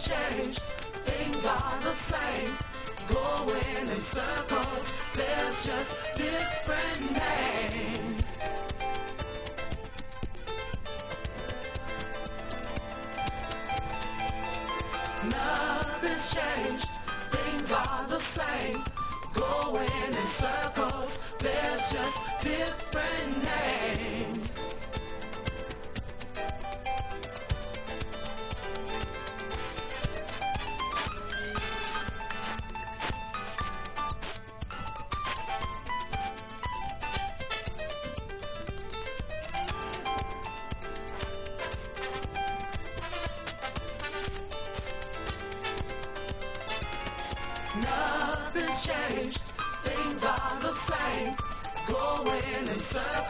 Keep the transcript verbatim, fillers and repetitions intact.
changed, things are the same, going in circles, there's just different names. Nothing's changed, things are the same, going in circles, there's just different names. Nothing's changed, things are the same, going in circles.